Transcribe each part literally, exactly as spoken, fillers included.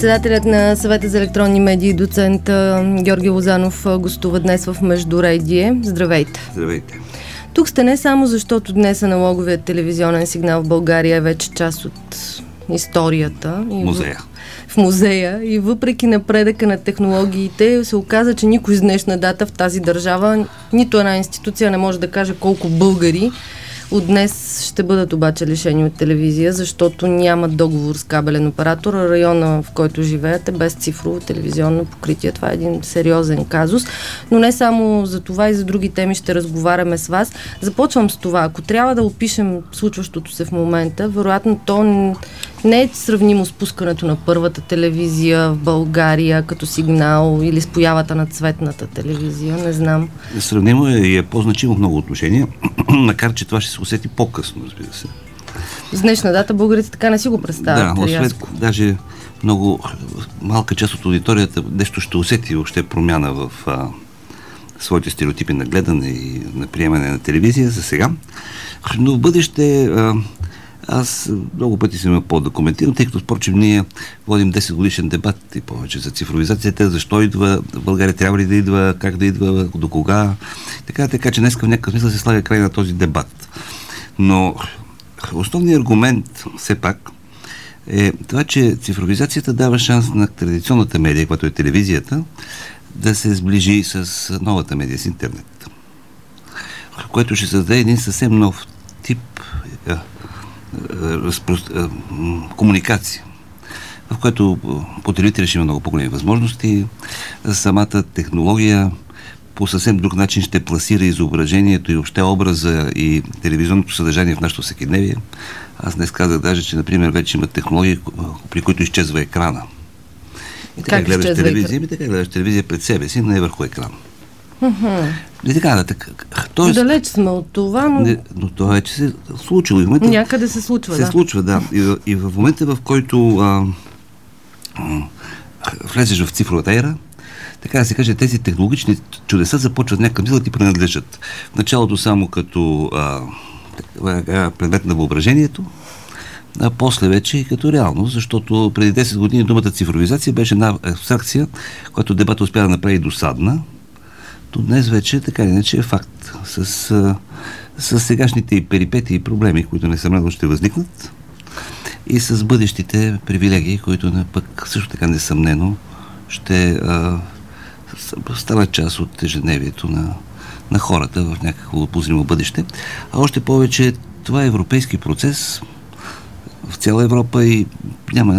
Председателят на Съвета за електронни медии, доцент Георги Лозанов, гостува днес в Междуредие. Здравейте! Здравейте! Тук сте не само защото днес аналоговият телевизионен сигнал в България е вече част от историята. И музея. В, в музея. И въпреки напредъка на технологиите, се оказа, че никой с днешна дата в тази държава, нито една институция не може да каже колко българи от днес ще бъдат обаче лишени от телевизия, защото нямат договор с кабелен оператор, а района, в който живеят, е без цифрово телевизионно покритие. Това е един сериозен казус. Но не само за това, и за други теми ще разговаряме с вас. Започвам с това. Ако трябва да опишем случващото се в момента, вероятно то не е сравнимо с пускането на първата телевизия в България като сигнал или с появата на цветната телевизия. Не знам. Сравнимо е и е по-значимо в много отношения, макар че това ще се усети по-късно, разбира се. С днешна дата българите така не си го представят. Да, но след даже много малка част от аудиторията нещо ще усети въобще промяна в а, своите стереотипи на гледане и на приемане на телевизия за сега. Но в бъдеще а, аз много пъти съм имал по-да коментирам, тъй като впрочем ние водим десет годишен дебат и повече за цифровизацията, защо идва в България, трябва ли да идва, как да идва, до кога. Така, така че днес в някакъв смисъл се слага край на този дебат. Но основният аргумент все пак е това, че цифровизацията дава шанс на традиционната медия, която е телевизията, да се сближи с новата медия, с интернет. Което ще създаде един съвсем нов тип Разпро... комуникация, в което потребителят ще има много по-големи възможности. Самата технология по съвсем друг начин ще пласира изображението и въобще образа и телевизионното съдържание в нашото всекидневие. Аз днес казах даже, че, например, вече има технологии, при които изчезва екрана. И така как гледаш телевизия, екран? и така гледаш телевизия пред себе си, не върху екран. Uh-huh. И така, да, така. Тоест, далеч сме от това, но... Не, но това вече се случило. И в момента, някъде се случва, се да. случва, да. И, и в момента, в който а, а, влезеш в цифровата ера, така да се каже, тези технологични чудеса започват някакъв мисъл да ти принадлежат. В началото само като а, предмет на въображението, а после вече и като реалност, защото преди десет години думата цифровизация беше една абстракция, която дебата успя да направи досадна. То днес вече така или иначе е факт. С, с сегашните и перипети и проблеми, които несъмнено ще възникнат, и с бъдещите привилегии, които не, пък също така несъмнено ще а, станат част от ежедневието на, на хората в някакво обозримо бъдеще. А още повече това е европейски процес в цяла Европа и няма,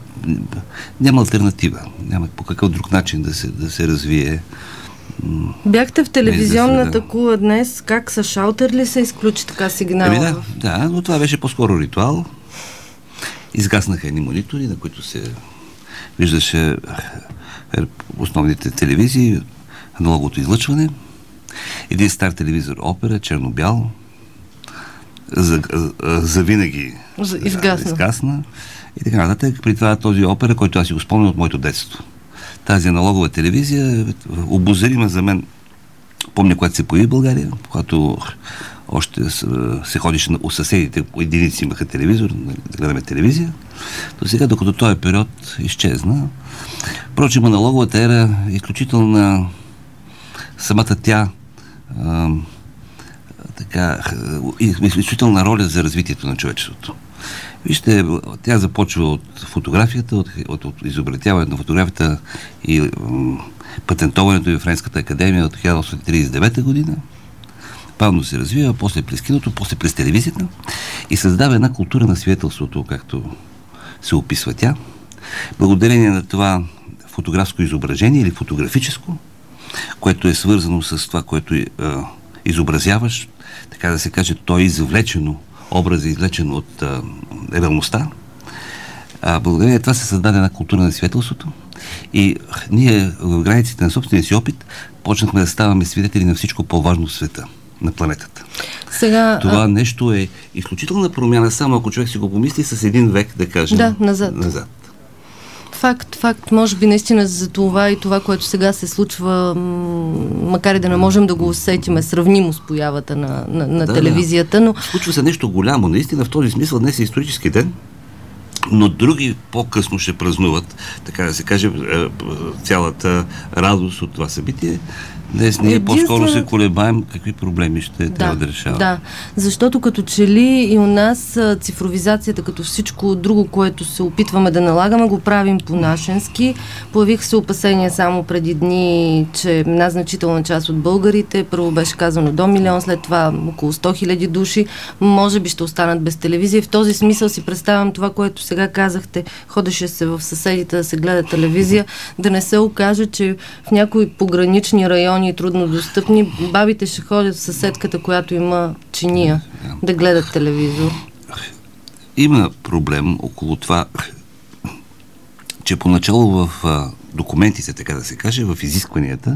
няма алтернатива. Няма по какъв друг начин да се, да се развие. Бяхте в телевизионната кула днес. Как с шалтер ли се изключи така сигнала? Ами да, да, но това беше по-скоро ритуал. Изгаснаха едни монитори, на които се виждаше основните телевизии, аналоговото излъчване. Един стар телевизор Опера, черно-бял, за, за винаги изгасна. изгасна. И така нататък. При това този Опера, който аз си го спомням от моето детство. Тази аналогова телевизия, обозрима за мен, помня, когато се появи в България, когато още се ходише у съседите, единици имаха телевизор, да гледаме телевизия, до сега, докато този период изчезна. Впрочем, аналоговата ера е изключителна, самата тя а, така, изключителна роля за развитието на човечеството. Вижте, тя започва от фотографията, от, от, от изобретяването на фотографията и м, патентоването и в Френската академия от хиляда осемстотин тридесет и девета година. Бавно се развива, после през киното, после през телевизията и създава една култура на свидетелството, както се описва тя. Благодарение на това фотографско изображение или фотографическо, което е свързано с това, което е, изобразяваш, така да се каже, то е извлечено, образ е извлечен от а, реалността. А, благодарение на това се създаде една култура на свидетелството и ние в границите на собствения си опит почнахме да ставаме свидетели на всичко по-важно в света, на планетата. Сега, това а... нещо е изключителна промяна, само ако човек си го помисли с един век, да кажем, да, назад. назад. Факт, факт. Може би наистина за това и това, което сега се случва, макар и да не можем да го усетим, е сравнимо с появата на, на, на да, телевизията, но... Случва се нещо голямо. Наистина в този смисъл днес е исторически ден. но други по-късно ще празнуват, така да се каже, цялата радост от това събитие. Днес ние Единствено... по-скоро се колебаем какви проблеми ще да, трябва да решаваме. Да, защото като че ли и у нас цифровизацията, като всичко друго, което се опитваме да налагаме, го правим по-нашенски. Появиха се опасения само преди дни, че една значителна част от българите, първо беше казано до милион, след това около сто хиляди души, може би ще останат без телевизия. В този смисъл си представям това, което сега казахте, ходеше се в съседите да се гледа телевизия, да не се окаже, че в някои погранични райони и трудно достъпни, бабите ще ходят в съседката, която има чиния, да гледат телевизор. Има проблем около това, че поначало в а, документите, така да се каже, в изискванията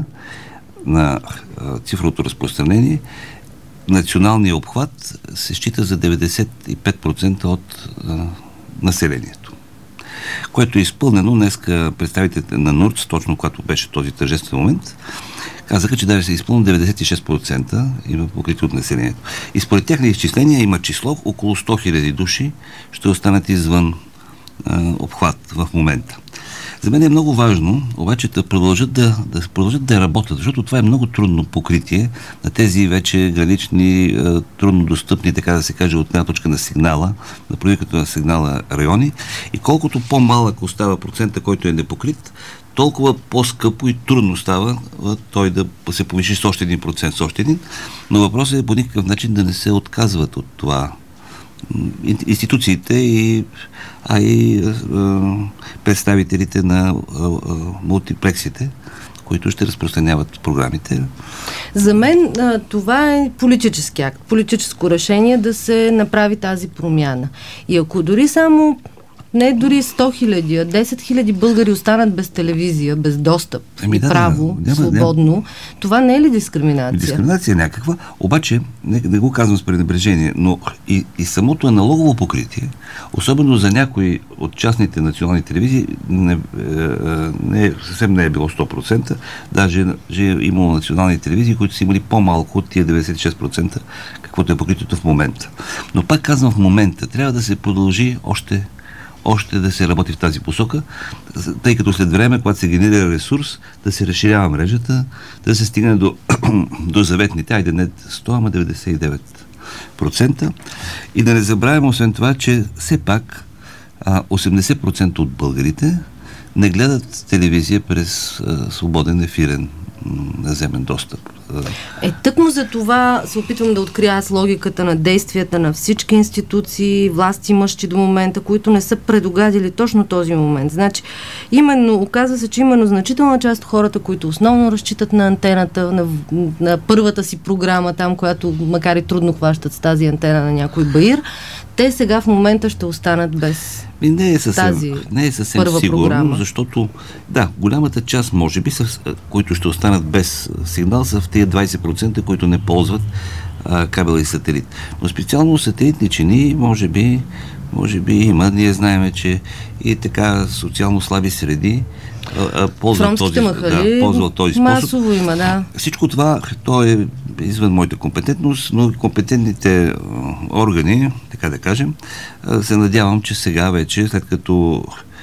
на а, цифровото разпространение, националният обхват се счита за деветдесет и пет процента от а, населението. Което е изпълнено. Днеска представителите на НУРТС, точно когато беше този тържествен момент, казаха, че даже се изпълни деветдесет и шест процента има покритие от населението. И според тяхни изчисления има число около сто хиляди души ще останат извън а, обхват в момента. За мен е много важно, обаче, да продължат да, да продължат да работят, защото това е много трудно покритие на тези вече гранични, трудно достъпни, така да се каже, от една точка на сигнала, на проникването на сигнала райони. И колкото по-малък остава процента, който е непокрит, толкова по-скъпо и трудно става той да се повиши с още един процент, с още един. Но въпросът е по никакъв начин да не се отказват от това институциите, и, а и а, представителите на а, а, мултиплексите, които ще разпространяват програмите. За мен а, това е политически акт, политическо решение да се направи тази промяна. И ако дори само не дори сто хиляди, а десет хиляди българи останат без телевизия, без достъп ами, и да, право, да, няма, свободно, няма. Това не е ли дискриминация? Дискриминация някаква, обаче, не, не го казвам с пренебрежение, но и, и самото аналогово покритие, особено за някои от частните национални телевизии, не, не, съвсем не е било сто процента, даже е имало национални телевизии, които са имали по-малко от тия деветдесет и шест процента, каквото е покритието в момента. Но пак казвам, в момента трябва да се продължи още още да се работи в тази посока, тъй като след време, когато се генерира ресурс, да се разширява мрежата, да се стигне до, до заветните, айде не сто, ама деветдесет и девет процента. И да не забравяме, освен това, че все пак осемдесет процента от българите не гледат телевизия през а, свободен ефирен наземен достъп. Е, тъкмо за това се опитвам да открия аз логиката на действията на всички институции, власти имащи до момента, които не са предугадили точно този момент. Значи, именно, оказва се, че именно значителна част от хората, които основно разчитат на антената, на, на първата си програма, там, която макар и трудно хващат с тази антена на някой баир, те сега в момента ще останат без И не е съвсем, тази не е съвсем първа сигурно, програма. Защото, да, голямата част, може би, са, които ще останат без сигнал, са в тези двадесет процента, които не ползват а, кабел и сателит. Но специално сателитни чини, може би, може би има. Ние знаем, че и така социално слаби среди а, а, ползват, този, да, ползват този способ. Масово има, да. Всичко това, то е извън моята компетентност, но компетентните органи, така да кажем, се надявам, че сега вече, след като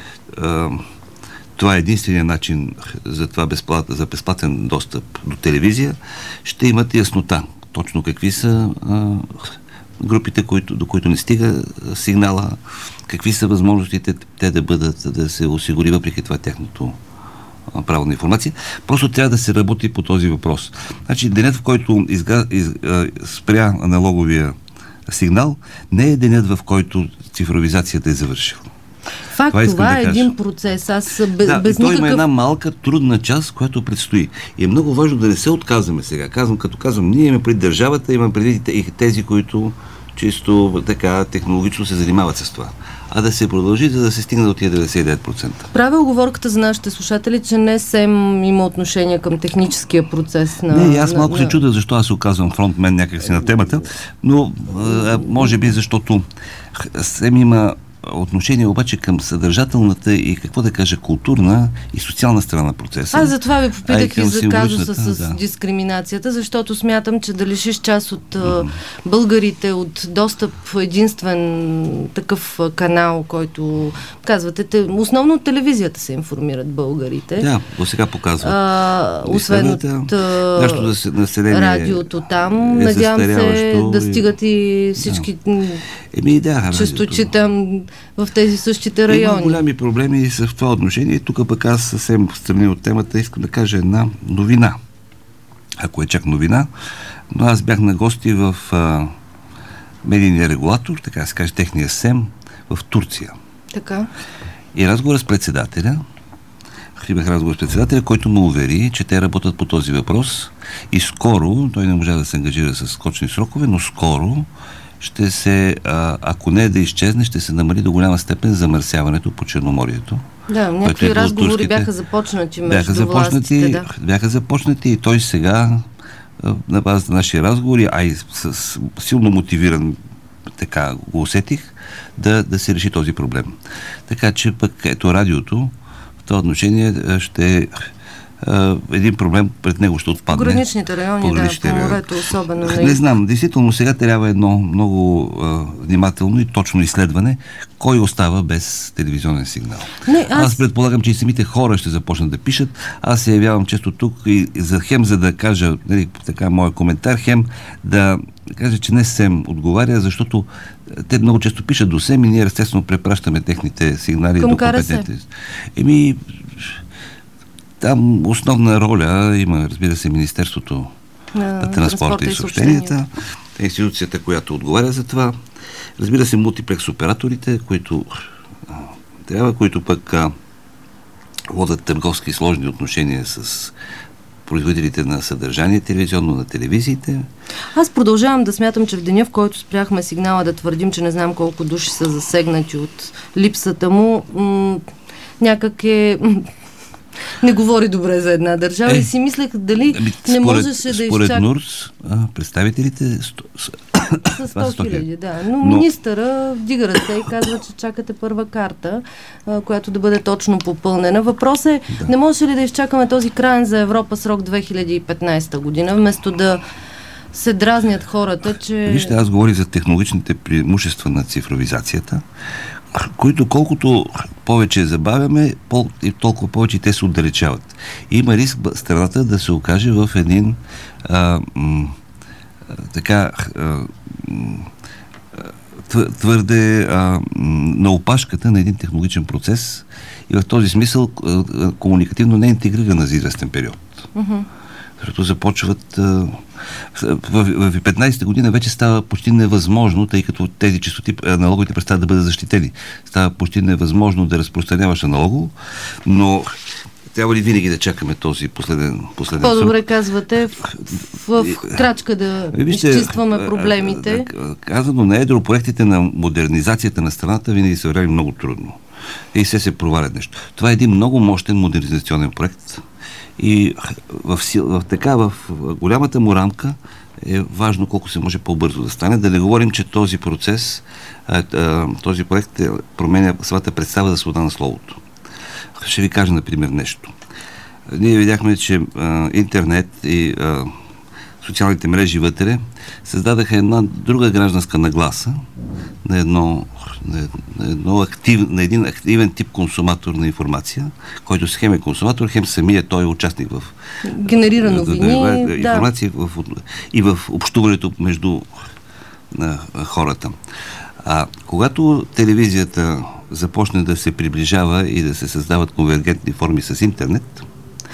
а, това е единствения начин за това безплат, за безплатен достъп до телевизия, ще имат яснота точно какви са а, групите, които, до които не стига сигнала, какви са възможностите те да бъдат, да се осигури въпреки това тяхното право на информация. Просто трябва да се работи по този въпрос. Значи, денят, в който изга, из, а, спря аналоговия сигнал, не е денят, в който цифровизацията е завършила. Факт, това, това да е кажа. Един процес. Аз без, да, без той никакъв... има една малка, трудна част, която предстои. И е много важно да не се отказваме сега. Казвам, като казвам, ние имаме преди държавата, имаме преди и тези, които чисто така технологично се занимават с това. А да се продължи, за да се стигне до тия деветдесет и девет процента. Правя оговорката за нашите слушатели, че не СЕМ има отношение към техническия процес на... Не, аз малко на, се на... чудя защо аз се оказвам фронтмен някакси на темата, но а, може би защото СЕМ има отношение обаче към съдържателната и, какво да кажа, културна и социална страна на процеса. Аз затова ви попитах и за казуса с да. дискриминацията, защото смятам, че да лишиш част от mm-hmm. българите от достъп единствен такъв канал, който казвате, те, основно от телевизията се информират българите. Да, до сега показват. А, освен от да население радиото там, е надявам се да стигат и всички да. Еми, да, честоти там в тези същите райони. Има голями проблеми с това отношение. Тук пък аз съвсем встрани от темата искам да кажа една новина. Ако е чак новина, но аз бях на гости в а, медийния регулатор, така се каже, техния СЕМ в Турция. Така. И разговор с председателя, имах разговор с председателя, който му увери, че те работят по този въпрос и скоро, той не можа да се ангажира с скочни срокове, но скоро ще се, а, ако не е да изчезне, ще се намали до голяма степен замърсяването по Черноморието. Да, някакви е разговори турските, бяха започнати между бяха започнати, властите. Да. Бяха започнати и той сега, на база на нашия разговори, а и с, с силно мотивиран, така го усетих, да, да се реши този проблем. Така че пък ето радиото в това отношение ще Uh, един проблем пред него ще отпадне. Пограничните райони, Пограничните да, по морето особено. Не, не знам, действително сега трябва едно много uh, внимателно и точно изследване, кой остава без телевизионен сигнал. Не, аз... аз предполагам, че и самите хора ще започнат да пишат. Аз се явявам често тук и за хем, за да кажа, нали, така моя коментар, хем да кажа, че не СЕМ отговаря, защото те много често пишат до СЕМ и ние естествено препращаме техните сигнали към до компетентите. Еми, там основна роля има, разбира се, Министерството на, на транспорта и съобщенията, институцията, която отговаря за това. Разбира се, мултиплекс операторите, които а, трябва, които пък а, водят търговски сложни отношения с производителите на съдържание телевизионно, на телевизиите. Аз продължавам да смятам, че в деня, в който спряхме сигнала да твърдим, че не знам колко души са засегнати от липсата му, м- някак е... не говори добре за една държава е, и си мислех дали ами, не според, можеше да изчака... Според НУРС, а, представителите с сто хиляди, да. Но, Но министъра вдига ръце и казва, че чакате първа карта, а, която да бъде точно попълнена. Въпрос е, да. Не може ли да изчакаме този краен за Европа срок две хиляди и петнадесета година, вместо да се дразнят хората, че... Вижте, аз говоря за технологичните преимущества на цифровизацията, които колкото повече забавяме, толкова повече те се отдалечават. Има риск страната да се окаже в един а, м, така а, твърде а, на опашката на един технологичен процес и в този смисъл а, комуникативно не е интегрирана за известен период. Uh-huh. Защото започват... А, в, в петнадесета година вече става почти невъзможно, тъй като тези честоти, аналоговите престават да бъдат защитени. Става почти невъзможно да разпространяваш аналогово, но трябва ли винаги да чакаме този последен, последен По-добре срок? Казвате в, в, в крачка да Вижте, изчистваме проблемите. Казано на едро, проектите на модернизацията на страната винаги са вървали много трудно. И се се провалят нещо. Това е един много мощен модернизационен проект. И в, сил, в така, в голямата му рамка е важно колко се може по-бързо да стане. Да не говорим, че този процес, този проект променя своята представа за свобода на словото. Ще ви кажа, например, нещо. Ние видяхме, че а, интернет и а, социалните мрежи вътре създадаха една друга гражданска нагласа на едно, на, на, едно актив, на един активен тип консуматор на информация, който с хем е консуматор, хем самия той е участник в генерира новини, да, информация да. В, и в общуването между на, хората. А когато телевизията започне да се приближава и да се създават конвергентни форми с интернет,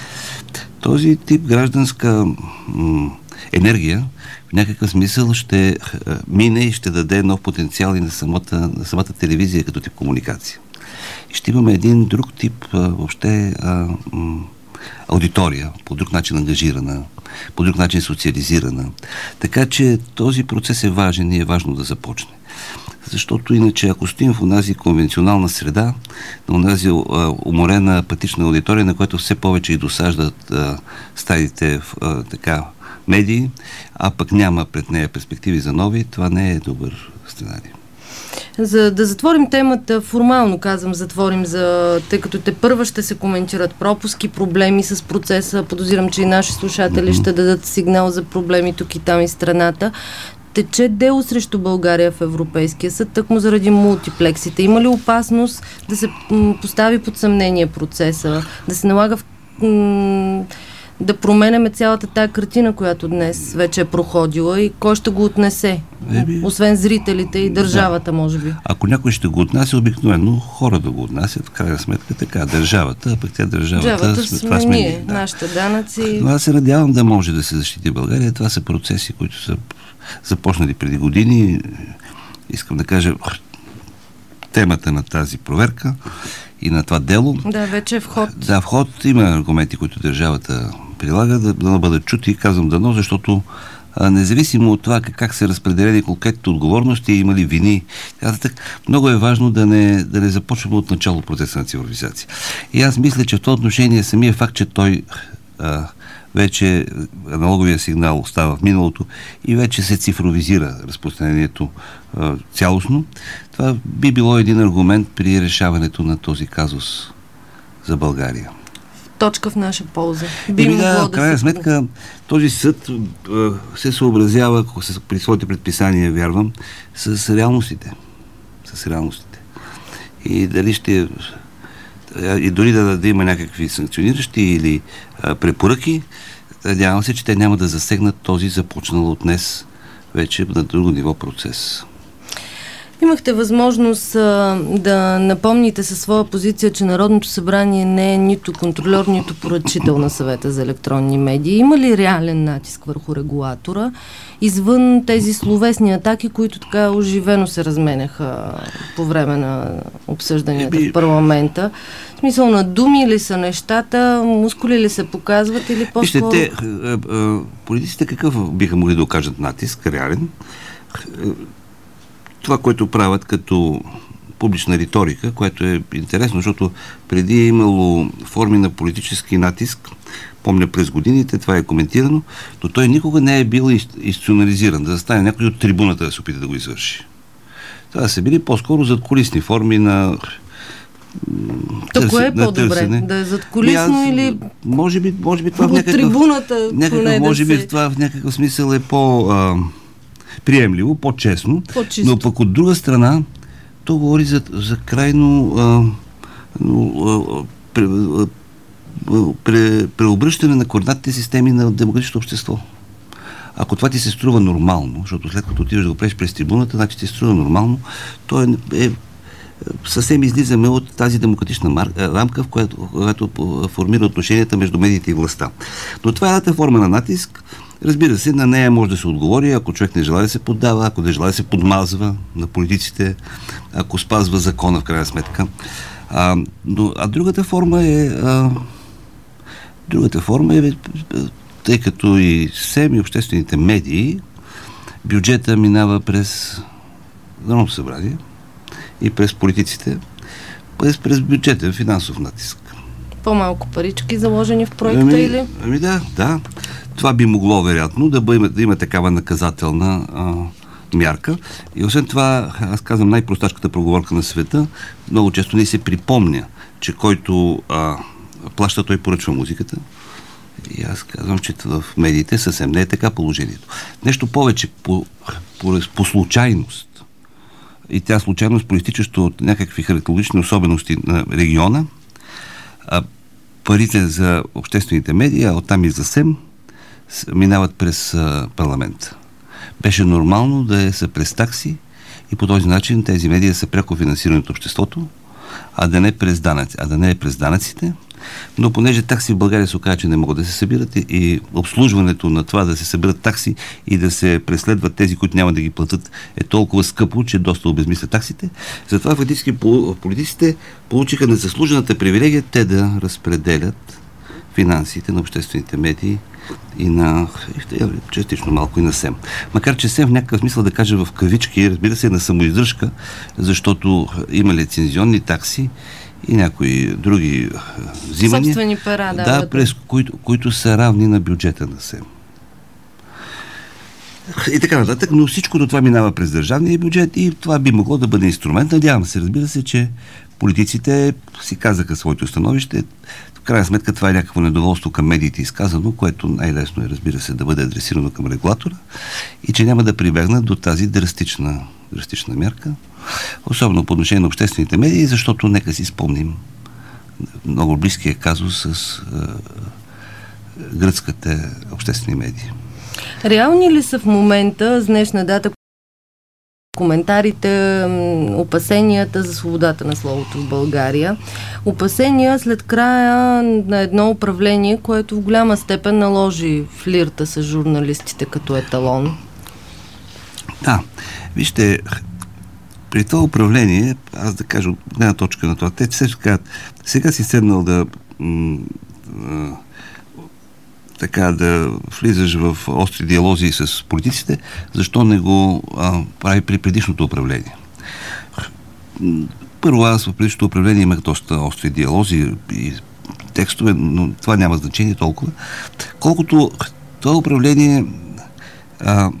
този тип гражданска м- енергия в някакъв смисъл ще а, мине и ще даде нов потенциал и на самата, на самата телевизия като тип комуникация. И ще имаме един друг тип а, въобще а, м- аудитория, по друг начин ангажирана, по друг начин социализирана. Така че този процес е важен и е важно да започне. Защото иначе, ако стоим в онази конвенционална среда, на онази а, уморена, апатична аудитория, на която все повече и досаждат а, стадите в а, така медии, а пък няма пред нея перспективи за нови, това не е добър сценарий. За да затворим темата, формално казвам затворим, за, тъй като те първа ще се коментират пропуски, проблеми с процеса. Подозирам, че и наши слушатели ще дадат сигнал за проблеми тук и там и страната. Тече дело срещу България в Европейския съд, тъкмо заради мултиплексите. Има ли опасност да се м, постави под съмнение процеса, да се налага в, м, да променяме цялата тая картина, която днес вече е проходила и кой ще го отнесе? Еби... Освен зрителите и държавата, да. Може би. Ако някой ще го отнася, обикновено хора да го отнасят, в крайна сметка така, държавата, а пък тя държавата, държавата сме, това сме ние, да. Нашите данъци. Но аз се надявам да може да се защити България. Това са процеси, които са започнали преди години. Искам да кажа темата на тази проверка и на това дело. Да, вече е вход. Да, вход. Има аргументи, които държавата прилага, да, да бъдат чути. Казвам дано, защото а, независимо от това как, как се разпределени конкретните отговорности, има ли вини, так, много е важно да не, да не започваме от начало процеса на цифровизация. И аз мисля, че в това отношение самия факт, че той а, вече аналоговия сигнал остава в миналото и вече се цифровизира разпространението а, цялостно, това би било един аргумент при решаването на този казус за България. Точка в наша полза. Би Еми да, да в крайна се... сметка този съд а, се съобразява при своите предписания, вярвам, с реалностите. С реалностите. И дали ще и дори да, да има някакви санкциониращи или а, препоръки, надявам се, че те няма да засегнат този започнал от днес вече на друго ниво процес. Имахте възможност а, да напомните със своя позиция, че Народното събрание не е нито контролер, нито поръчител на Съвета за електронни медии. Има ли реален натиск върху регулатора, извън тези словесни атаки, които така оживено се разменяха по време на обсъжданията Еби... в парламента? В смисъл на думи ли са нещата, мускули ли се показват или по-скоро... Вижте, те, а, а, политиците какъв биха могли да окажат натиск, реален? Това, което правят като публична риторика, което е интересно, защото преди е имало форми на политически натиск, помня през годините, това е коментирано, но той никога не е бил институционализиран, да застане някой от трибуната да се опита да го извърши. Това са били по-скоро задкулисни форми на Тако е по-добре, да е задкулисно или може би, може би това в някакъв, трибуната, някакъв може да би се... това в някакъв смисъл е по... А, приемливо, по-честно, по-чисто. Но пък от друга страна то говори за, за крайно а, а, пре, а, пре, преобръщане на координатните системи на демократичното общество. Ако това ти се струва нормално, защото след като отиваш да го правиш през трибуната, значи ти се струва нормално, то е, е съвсем излизаме от тази демократична мар... рамка, в която, която формира отношенията между медиите и властта. Но това е едната форма на натиск. Разбира се, на нея може да се отговори, ако човек не желая да се поддава, ако не желая да се подмазва на политиците, ако спазва закона в крайна сметка. А, но, а другата форма е а, другата форма е тъй като и СЕМ и обществените медии, бюджета минава през Народното събрание и през политиците, през, през бюджета, финансов натиск. По-малко парички заложени в проекта ами, или? Ами да, да. Това би могло, вероятно, да, бъде, да има такава наказателна а, мярка. И освен това, аз казвам най-просташката проговорка на света, много често не се припомня, че който а, плаща, той поръчва музиката. И аз казвам, че в медиите съвсем не е така положението. Нещо повече, по, по, по случайност, и тя случайност, проистичащо от някакви характерологични особености на региона, а, парите за обществените медии, а оттам и за СЕМ, минават през а, парламента. Беше нормално да е са през такси и по този начин тези медии са пряко финансирани от обществото, а да не през данъци, а да не е през данъците. Но понеже такси в България се оказа, че не могат да се събират и, и обслужването на това да се събират такси и да се преследват тези, които няма да ги платят, е толкова скъпо, че доста обезмислят таксите. Затова фактически политиците получиха незаслужената привилегия те да разпределят финансите на обществените медии и на частично малко и на СЕМ. Макар че СЕМ в някакъв смисъл да кажа в кавички, разбира се, на самоиздръжка, защото има лицензионни такси и някои други взимания. Собствени пера, да. Да, през които, които са равни на бюджета на СЕМ. И така нататък, но всичкото това минава през държавния бюджет и това би могло да бъде инструмент. Надявам се, разбира се, че политиците си казаха своето становище. В крайна сметка това е някакво недоволство към медиите изказано, което най-лесно е, разбира се, да бъде адресирано към регулатора и че няма да прибегнат до тази драстична, драстична мярка, особено по отношение на обществените медии, защото нека си спомним много близкия казус с а, гръцките обществени медии. Реални ли са в момента, с днешна дата, коментарите, опасенията за свободата на словото в България? Опасения след края на едно управление, което в голяма степен наложи флирта с журналистите като еталон. Да, вижте, при това управление, аз да кажа от една точка на това, те се казват, сега си седнал да м- м- така да влизаш в остри диалози с политиците, защо не го а, прави при предишното управление? Първо, аз в предишното управление имах доста остри диалози и текстове, но това няма значение толкова. Колкото това управление а,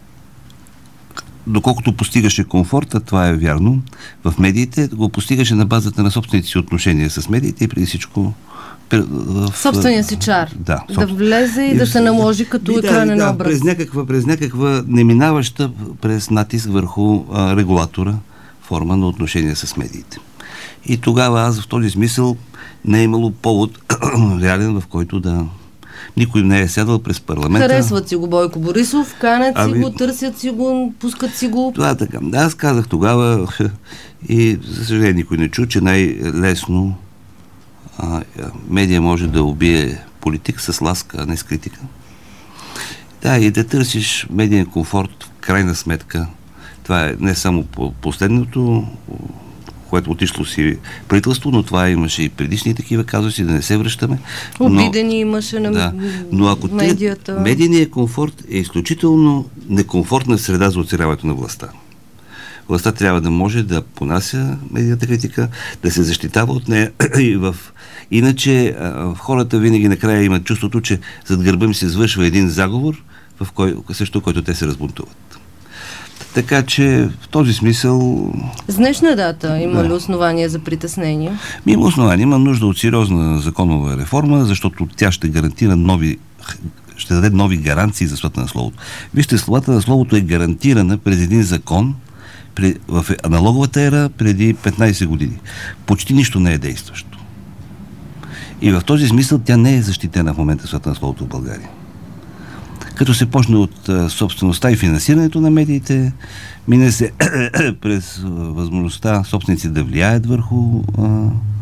доколкото постигаше комфорта, това е вярно, в медиите, го постигаше на базата на собствените си отношения с медиите и преди всичко в собствения си чар. Да, да влезе и, и да се наложи като да, екранен да, образ. През някаква, през някаква неминаваща през натиск върху а, регулатора форма на отношения с медиите. И тогава аз в този смисъл не е имало повод реален, в който да никой не е сядал през парламента. Харесват си го Бойко Борисов, канят ами, си го, търсят си го, пускат си го. Това е така. Аз казах тогава и за съжаление никой не чу, че най-лесно а, медия може да убие политик с ласка, а не с критика. Да, и да търсиш медиен комфорт, в крайна сметка. Това е не само по последното, което отишло си правителство, но това имаше и предишни такива казуси, да не се връщаме. Обидени имаше на да, но ако медията. Те, медийният комфорт е изключително некомфортна среда за оцеляването на властта. Властта трябва да може да понася медийната критика, да се защитава от нея и в... Иначе а, хората винаги накрая имат чувството, че зад гърба им се извършва един заговор, в кой, също който те се разбунтуват. Така че в този смисъл... С днешна дата има да. ли основания за притеснения? Има основания. Има нужда от сериозна законова реформа, защото тя ще гарантира нови, ще даде нови гаранции за свободата на словото. Вижте, свободата на словото е гарантирана през един закон при, в аналоговата ера преди петнайсет години. Почти нищо не е действащо. И в този смисъл тя не е защитена в момента свободата на словото в България. Като се почне от а, собствеността и финансирането на медиите, мине се през а, възможността собственици да влияят върху а,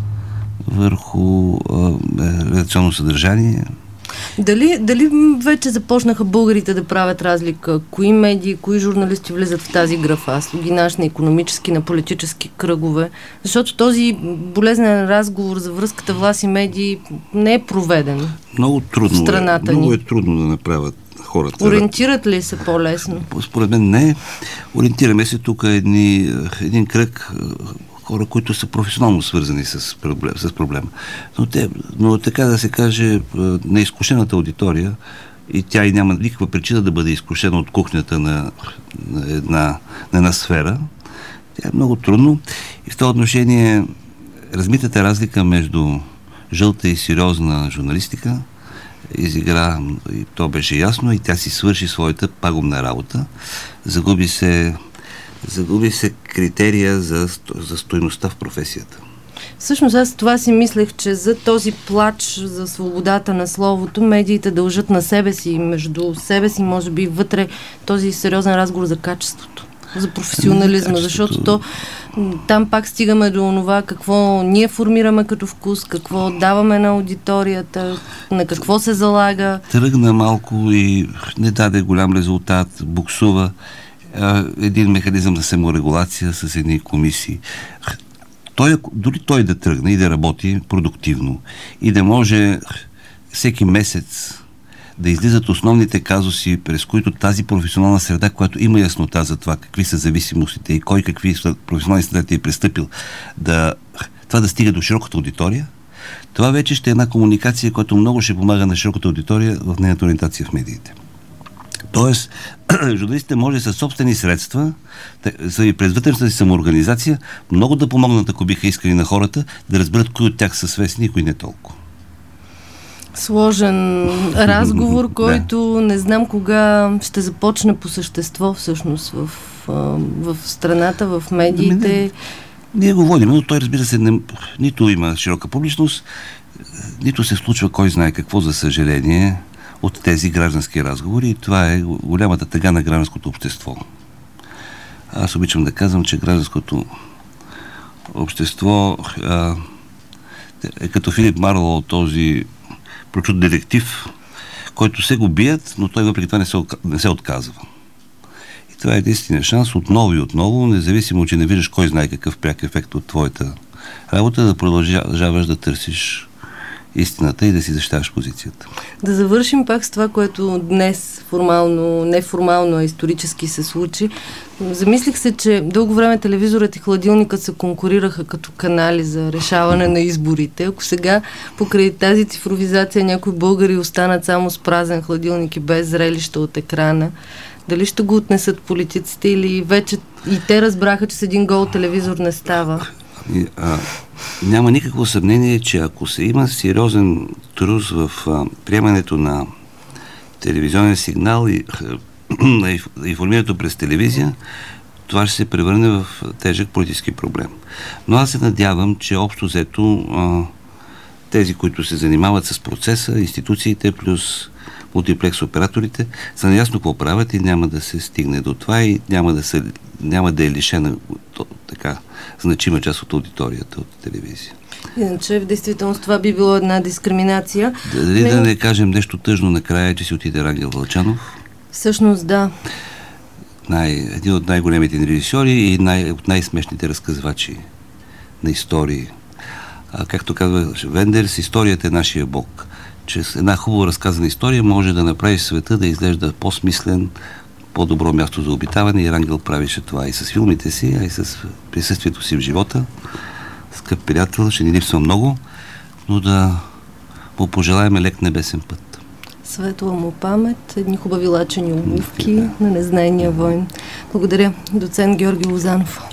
върху а, редакционно съдържание. Дали, дали вече започнаха българите да правят разлика? Кои медии, кои журналисти влизат в тази графа? Слугинаж на икономически, на политически кръгове? Защото този болезнен разговор за връзката власт и медии не е проведен. Много трудно в страната е. Много ни. е трудно да направят хората. Ориентират ли се по-лесно? Според мен не. Ориентираме се тук едни, един кръг хора, които са професионално свързани с, проблем, с проблема. Но, те, но така да се каже, неизкушената аудитория, и тя и няма никаква причина да бъде изкушена от кухнята на, на, една, на една сфера, тя е много трудно. И в това отношение размитата разлика между жълта и сериозна журналистика изигра, и то беше ясно, и тя си свърши своята пагубна работа. Загуби се загуби се критерия за, за стойността в професията. Всъщност аз това си мислех, че за този плач за свободата на словото медиите дължат на себе си, между себе си, може би вътре, този сериозен разговор за качеството, за професионализма, ами, защото то, там пак стигаме до това какво ние формираме като вкус, какво даваме на аудиторията, на какво се залага. Тръгна малко и не даде голям резултат, буксува един механизъм за саморегулация с едни комисии. Той, дори той да тръгне и да работи продуктивно и да може всеки месец да излизат основните казуси, през които тази професионална среда, която има яснота за това какви са зависимостите и кой какви професионални среди е престъпил, да, това да стига до широката аудитория, това вече ще е една комуникация, която много ще помага на широката аудитория в нейната ориентация в медиите. Тоест, журналистите може със собствени средства, през вътрешната си самоорганизация, много да помогнат, ако биха искали на хората, да разберат кои от тях са свестни и кои не толкова. Сложен разговор, който да. Не знам кога ще започне по същество всъщност в, в страната, в медиите. Не, не. Ние го водим, но той, разбира се, не, нито има широка публичност, нито се случва кой знае какво, за съжаление, от тези граждански разговори, и това е голямата тъга на гражданското общество. Аз обичам да казвам, че гражданското общество а, е като Филип Марлоу, този прочут детектив, който се го бият, но той въпреки това не се, не се отказва. И това е единствения шанс отново и отново, независимо, че не виждаш кой знае какъв пряк ефект от твоята работа, да продължаваш да търсиш истината и да си защитаваш позицията. Да завършим пак с това, което днес формално, неформално, а исторически се случи. Замислих се, че дълго време телевизорът и хладилникът се конкурираха като канали за решаване на изборите. Ако сега покрай тази цифровизация някои българи останат само с празен хладилник и без зрелища от екрана, дали ще го отнесат политиците или вече и те разбраха, че с един гол телевизор не става? А, няма никакво съмнение, че ако се има сериозен трус в а, приемането на телевизионен сигнал и на информирането през телевизия, това ще се превърне в тежък политически проблем. Но аз се надявам, че общо взето а, тези, които се занимават с процеса, институциите плюс мултиплекс операторите, са наясно какво правят и няма да се стигне до това и няма да, се, няма да е лишена така значима част от аудиторията от телевизия. Иначе в действителност това би било една дискриминация. Дали Не... да не кажем нещо тъжно накрая, че си отиде Рангел Вълчанов? Всъщност да. Най, един от най-големите режисьори и най, от най-смешните разказвачи на истории. А, както казва Вендерс, историята е нашия бог. Чрез една хубаво разказана история може да направи света да изглежда по-смислен, по-добро място за обитаване, и Рангел правише това и с филмите си, а и с присъствието си в живота. Скъп приятел, ще ни липсва много, но да му пожелаем лек небесен път. Светла му памет, едни хубави лачени обувки да. На незнайния войн. Благодаря, доцент Георги Лозанов.